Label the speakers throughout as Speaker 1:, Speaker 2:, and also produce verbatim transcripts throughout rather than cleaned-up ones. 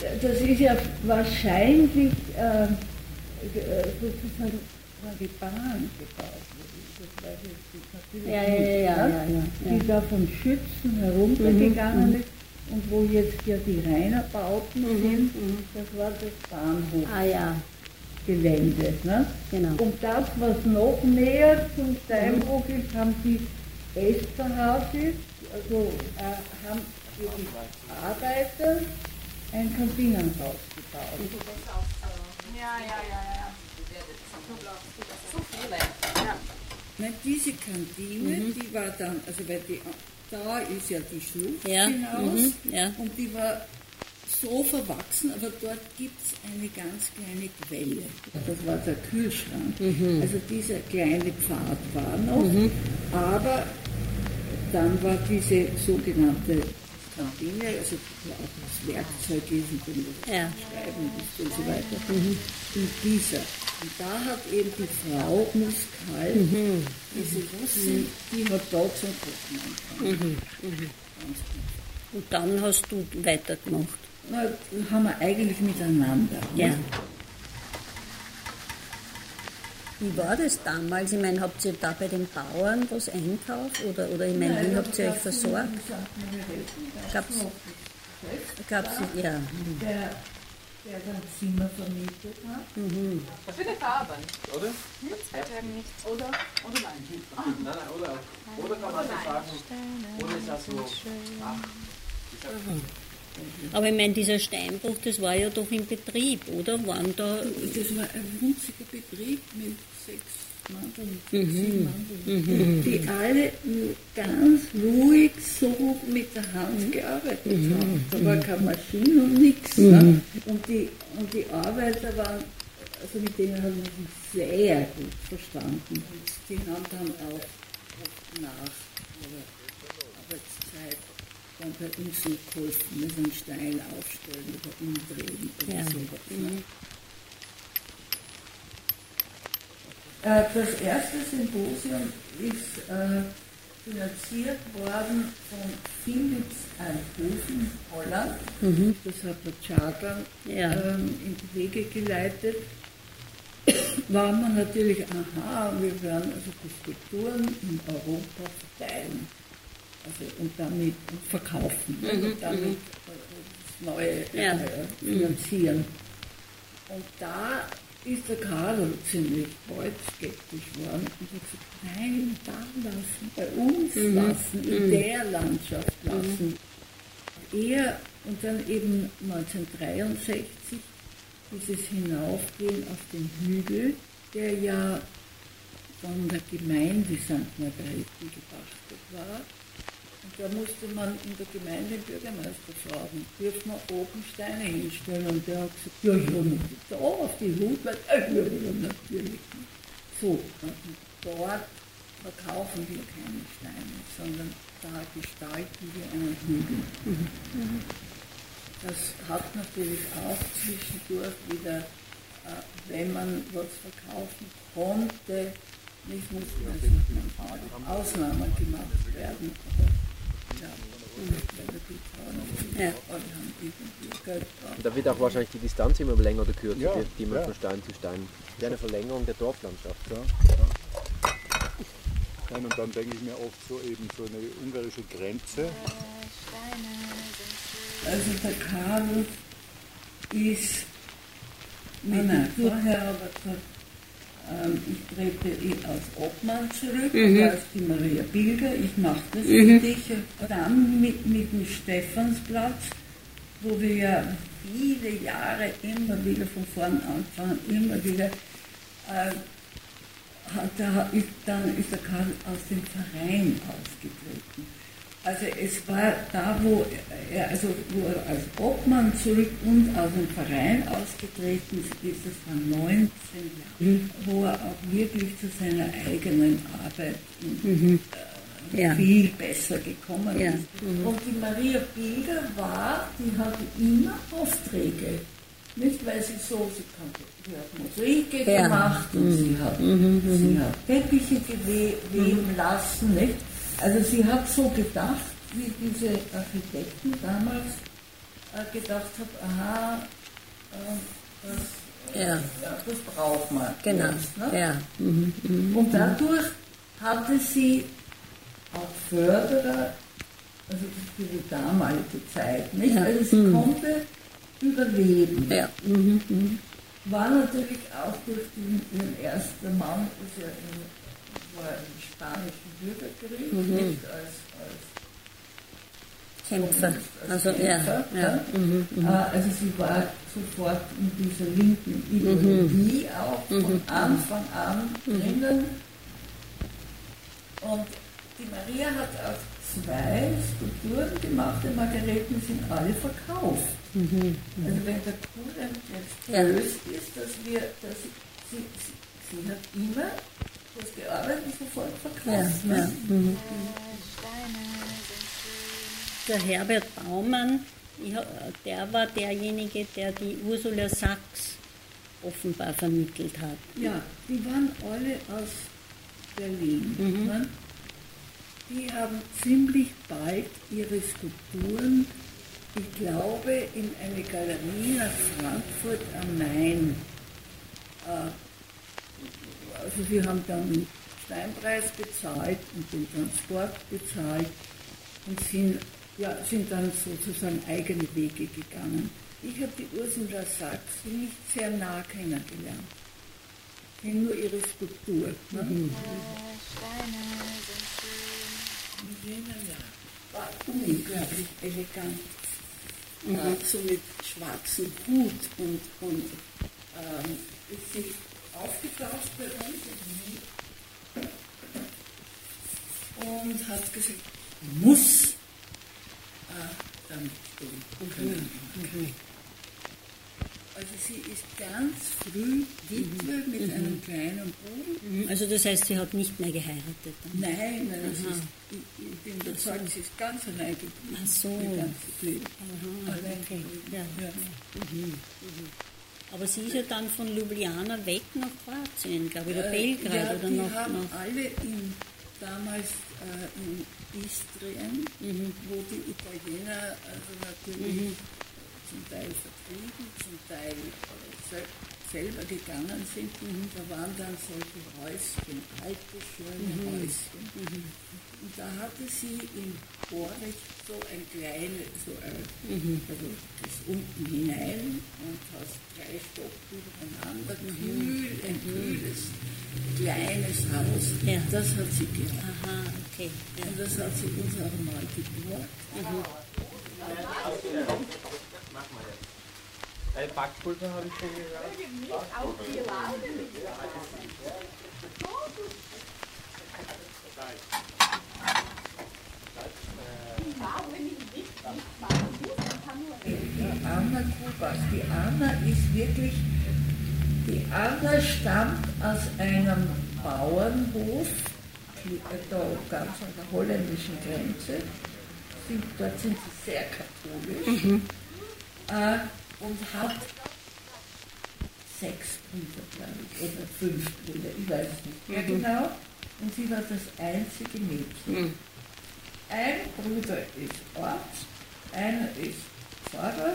Speaker 1: das ist ja wahrscheinlich äh, sozusagen die Bahn gebaut wurde. Das weiß ich natürlich
Speaker 2: ja, ja,
Speaker 1: nicht,
Speaker 2: ja, ja, ja, ja.
Speaker 1: die da von Schützen heruntergegangen
Speaker 2: mhm.
Speaker 1: ist und wo jetzt ja die Rainerbauten
Speaker 2: mhm.
Speaker 1: sind,
Speaker 2: mhm.
Speaker 1: das war das Bahnhof.
Speaker 2: Ah ja.
Speaker 1: Gelände. Ne?
Speaker 2: Genau.
Speaker 1: Und das, was noch näher zum Steinbruch ist, haben die Esterhafis, also äh, haben für die Arbeiter ein Kabinenhaus gebaut.
Speaker 3: Ja, ja, ja, ja. So viele. Ja.
Speaker 1: Na, diese Kantine, mhm. die war dann, also weil die, da ist ja die Schlucht
Speaker 2: ja.
Speaker 1: hinaus
Speaker 2: mhm. ja.
Speaker 1: und die war so verwachsen, aber dort gibt es eine ganz kleine Quelle. Das war der Kühlschrank. Mhm. Also dieser kleine Pfad war noch, mhm. aber dann war diese sogenannte Kantine, also auch das Werkzeug ist und das
Speaker 2: ja.
Speaker 1: Schreiben ist und so weiter, mhm. in dieser. Und da hat eben die Frau Muskal, mhm. diese Russin, die hat da zum Kochen angefangen.
Speaker 2: Mhm. Mhm. Und dann hast du weitergemacht.
Speaker 1: Na, haben wir eigentlich miteinander.
Speaker 2: Ja.
Speaker 1: Ne?
Speaker 2: Wie war das damals? Ich meine, habt ihr da bei den Bauern was einkauft? Oder, oder ich meine, wie habt ihr euch versorgt? Gab's, gab's, ja.
Speaker 1: Der, der dann Zimmer vermietet hat.
Speaker 2: Mhm.
Speaker 3: Was für eine Farbe?
Speaker 4: Oder?
Speaker 3: Hm? Zwei Tage nicht.
Speaker 4: Oder? Oder nein. Ah. Nein, nein, oder. Oder kann man so sagen, oder ist das so, ach, ich sag, mhm.
Speaker 2: Aber ich meine, dieser Steinbruch, das war ja doch in Betrieb, oder? Waren da
Speaker 1: das war ein winziger Betrieb mit sechs Mandeln,
Speaker 2: mhm.
Speaker 1: sieben Mandeln, mhm. die alle ganz ruhig so mit der Hand gearbeitet mhm. haben. Da war keine Maschine und nichts. Mhm. Ne? Und, die, und die Arbeiter waren, also mit denen hat man sich sehr gut verstanden. Und die haben dann auch oft nach ihrer Arbeitszeit dann bei uns noch geholfen, also einen Stein aufstellen oder umdrehen oder
Speaker 2: ja.
Speaker 1: sowas.
Speaker 2: Mhm.
Speaker 1: Äh, das erste Symposium ist äh, finanziert worden von Philips Eindhoven, Holland. Mhm. Das hat der Charter
Speaker 2: ja.
Speaker 1: ähm, in die Wege geleitet. War man natürlich, aha, wir werden also die Skulpturen in Europa verteilen. Also und damit und verkaufen mhm. und damit mhm. das Neue
Speaker 2: ja.
Speaker 1: äh, finanzieren. Und da ist der Karl ziemlich bald skeptisch geworden und hat gesagt, nein, da lassen, bei uns mhm. lassen, in mhm. der Landschaft lassen. Mhm. Er und dann eben neunzehnhundertdreiundsechzig dieses Hinaufgehen auf den Hügel, der ja von der Gemeinde Sankt Margrethe gepachtet war. Und da musste man in der Gemeinde den Bürgermeister fragen, dürfen wir oben Steine hinstellen? Und der hat gesagt, ja, ja, nicht da auf die Hut, weil, äh, ja, ja, natürlich nicht. So, und dort verkaufen wir keine Steine, sondern da gestalten wir einen Hügel. Mhm. Das hat natürlich auch zwischendurch wieder, äh, wenn man was verkaufen konnte, nicht mussten also Ausnahmen gemacht werden. Ja,
Speaker 2: ja.
Speaker 5: Da wird auch wahrscheinlich die Distanz immer länger oder kürzer,
Speaker 4: ja,
Speaker 5: die, die man
Speaker 4: ja.
Speaker 5: von Stein zu Stein. Das ist eine Verlängerung der Dorflandschaft.
Speaker 4: Ja, ja. Nein, und dann denke ich mir oft so eben so eine ungarische Grenze.
Speaker 1: Also der Karl ist, nein, nein, vorher aber gesagt, ähm, ich trete als Obmann zurück, mhm. als die Maria Bilger, ich mache das mhm. für dich. Und dann mit, mit dem Stephansplatz, wo wir ja viele Jahre immer wieder von vorn anfangen, immer wieder, äh, hat, da ist, dann ist der Karl aus dem Verein ausgetreten. Also es war da, wo er, also wo er als Obmann zurück und aus dem Verein ausgetreten ist, das war neunzehn Jahre, mhm. wo er auch wirklich zu seiner eigenen Arbeit
Speaker 2: mhm.
Speaker 1: äh, ja. viel besser gekommen
Speaker 2: ja.
Speaker 1: ist.
Speaker 2: Mhm.
Speaker 1: Und die Maria Bilger war, die hatte immer Aufträge. Nicht, weil sie so, sie, konnte, sie hat Mosaike ja. gemacht und mhm. sie, hat,
Speaker 2: mhm.
Speaker 1: sie hat Teppiche geweben mhm. lassen, nicht? Also sie hat so gedacht, wie diese Architekten damals äh, gedacht habe, aha, äh, das,
Speaker 2: Ja.
Speaker 1: ja, das braucht man.
Speaker 2: Genau.
Speaker 1: jetzt, ne?
Speaker 2: Ja. Mhm. Mhm.
Speaker 1: Und dadurch hatte sie auch Förderer, also für die damalige Zeit, nicht?
Speaker 2: Ja.
Speaker 1: Also sie
Speaker 2: Mhm.
Speaker 1: konnte überleben.
Speaker 2: Ja. Mhm. Mhm.
Speaker 1: War natürlich auch durch den, ihren ersten Mann, ist ja in, war im spanischen Bürgerkrieg,
Speaker 2: Mhm.
Speaker 1: nicht als, als
Speaker 2: Kämpfer.
Speaker 1: als
Speaker 2: Also, ja.
Speaker 1: Kämpfer,
Speaker 2: Ja. Mhm.
Speaker 1: Äh, Also sie war sofort in dieser linken Ideologie auch von Anfang an drinnen. Und die Maria hat auch zwei Skulpturen gemacht, die Margareten sind alle verkauft.
Speaker 2: Mhm.
Speaker 1: Also wenn der Kuren jetzt
Speaker 2: Ja.
Speaker 1: böse ist, dass wir, dass sie, sie, sie, sie hat immer das gearbeitet und sofort
Speaker 2: Ja.
Speaker 1: verkauft.
Speaker 2: Ja.
Speaker 1: Ne?
Speaker 2: Mhm.
Speaker 3: Steine sind schön.
Speaker 2: Der Herbert Baumann, ich, hab- der war derjenige, der die Ursula Sachs offenbar vermittelt hat.
Speaker 1: Ja, die waren alle aus Berlin.
Speaker 2: Mhm.
Speaker 1: Ne? Die haben ziemlich bald ihre Skulpturen, ich glaube, in eine Galerie nach Frankfurt am Main. Äh, also sie haben dann den Steinpreis bezahlt und den Transport bezahlt und sind, ja, sind dann sozusagen eigene Wege gegangen. Ich habe die Ursula Sachs nicht sehr nah kennengelernt. Ich kenne nur ihre Skulptur. Ne?
Speaker 3: Steine sind schön.
Speaker 1: Milena, ja, war unglaublich elegant. Äh, so mit schwarzem Hut und, und ähm, ist sie aufgetaucht bei uns und hat gesagt, muss äh, damit stehen können. Also sie ist ganz früh Witwe mit einem kleinen Buben.
Speaker 2: Mhm. Also das heißt, sie hat nicht mehr geheiratet. Dann.
Speaker 1: Nein, nein, das ist, ich, ich bin überzeugt, sie ist ganz allein geblieben.
Speaker 2: Ach so.
Speaker 1: Ihr ganzes Leben.
Speaker 2: Aha,
Speaker 1: Allein
Speaker 2: okay.
Speaker 1: geblieben.
Speaker 2: Ja.
Speaker 1: Ja.
Speaker 2: Aber sie ist ja dann von Ljubljana weg nach Kroatien, glaube ich, oder
Speaker 1: Äh,
Speaker 2: Belgrad
Speaker 1: ja,
Speaker 2: oder
Speaker 1: die
Speaker 2: noch.
Speaker 1: haben
Speaker 2: noch.
Speaker 1: alle in, damals äh, in Istrien, wo die Italiener also natürlich zum Teil vertrieben, zum Teil äh, sel selber gegangen sind. Da waren dann solche Häuschen, alte, schöne Häuschen. Und da hatte sie in Borich so ein kleines, so ein, also das unten hinein und hast drei Stock übereinander, kühl, ein kühles, kleines Haus.
Speaker 2: Ja.
Speaker 1: Das hat sie gehabt.
Speaker 2: Aha, okay. Ja.
Speaker 1: Und das hat sie uns auch mal geborgt.
Speaker 4: Mach mal jetzt. Äh, Backpulver habe ich schon gehört.
Speaker 1: Die Anna Kubas. Die Anna ist wirklich, die Anna stammt aus einem Bauernhof, da ganz an der holländischen Grenze. Sind, dort sind sie sehr katholisch. Äh, und hat sechs Brüder, glaube ich, oder fünf Brüder, ich weiß es nicht mehr genau. Und sie war das einzige Mädchen. Ein Bruder ist Arzt, einer ist Pfarrer,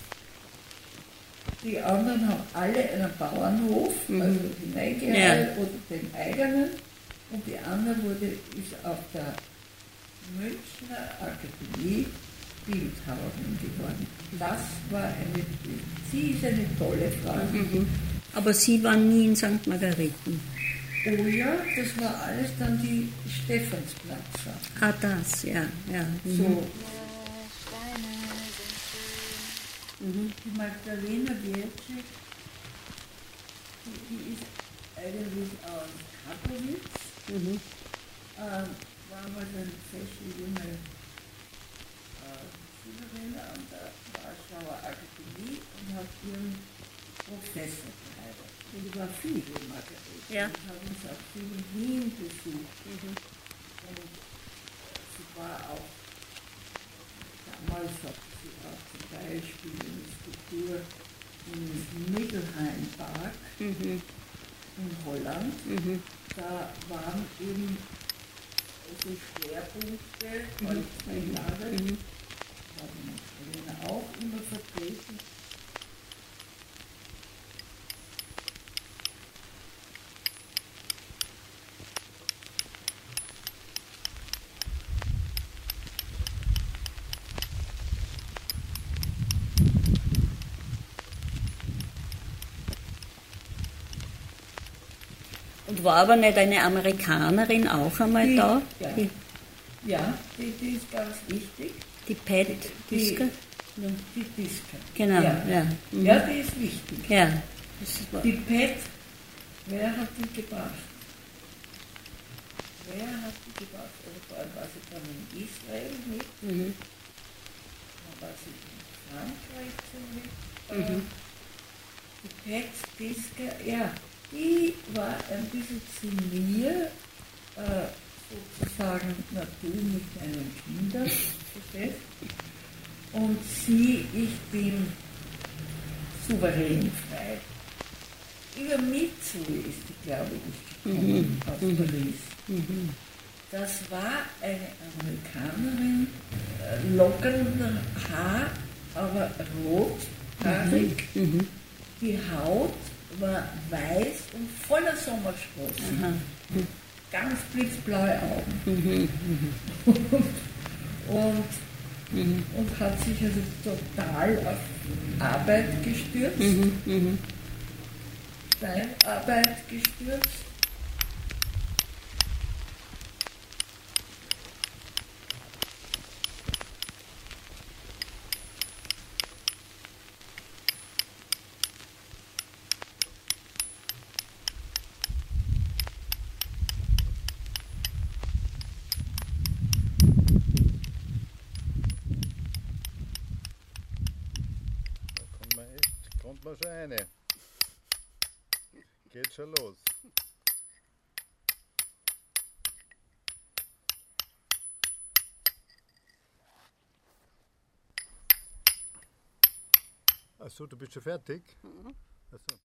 Speaker 1: die anderen haben alle einen Bauernhof, also hineingeheiratet oder den eigenen, und die andere wurde, ist auf der Münchner Akademie Bildhauerin geworden. Das war eine, sie ist eine tolle Frau.
Speaker 2: Aber sie war nie in Sankt Margareten.
Speaker 1: Oh ja, das war alles dann die Stephansplatzer.
Speaker 2: Ah, das, ja, ja. Mhm.
Speaker 1: So,
Speaker 3: Steine sind schön.
Speaker 1: die Magdalena Wierczyk, die, die ist eigentlich aus Katowice,
Speaker 2: Mhm.
Speaker 1: äh, war mal eine fesche junge äh, Schülerin an der Warschauer Akademie und hat ihren Professor geheiratet. Und die war viel in Margarete.
Speaker 2: Ja.
Speaker 1: Und hat uns auch viel in Wien besucht. Und sie war auch, damals hat sie auch zum Beispiel eine Skulptur im Mittelheim-Park
Speaker 2: Mhm.
Speaker 1: in Holland.
Speaker 2: Mhm.
Speaker 1: Da waren eben so Schwerpunkte, alle zwei Jahre, haben wir auch immer
Speaker 2: Und war aber nicht eine Amerikanerin auch einmal
Speaker 1: Die-
Speaker 2: da?
Speaker 1: ja.
Speaker 2: Die,
Speaker 1: Ja, die, die ist ganz wichtig.
Speaker 2: die Pat Disker?
Speaker 1: Die Diska.
Speaker 2: Genau,
Speaker 1: Ja.
Speaker 2: ja. Mhm.
Speaker 1: Ja, die ist wichtig.
Speaker 2: Ja, das war,
Speaker 1: Die Pet, wer hat die gebracht? Wer hat die gebracht? Oder vor allem war sie dann in Israel mit,
Speaker 2: mhm.
Speaker 1: dann war sie in Frankreich so mit. Äh, Die Pet Diska, ja, die war ein bisschen zu mir, äh, sozusagen, na du mit deinen Kindern, verstehst? Und sie, ich bin souverän frei. Über Mitsui ist die, glaube ich, gekommen aus Paris. Das war eine Amerikanerin, äh, lockender Haar, aber rothaarig. Die Haut war weiß und voller Sommersprossen. Ganz blitzblaue Augen. und, und hat sich also total auf Arbeit gestürzt. Steinarbeit gestürzt.
Speaker 6: Da kommt man echt, kommt man schon rein. Geht schon los. Achso, du bist schon fertig? Mhm. Achso.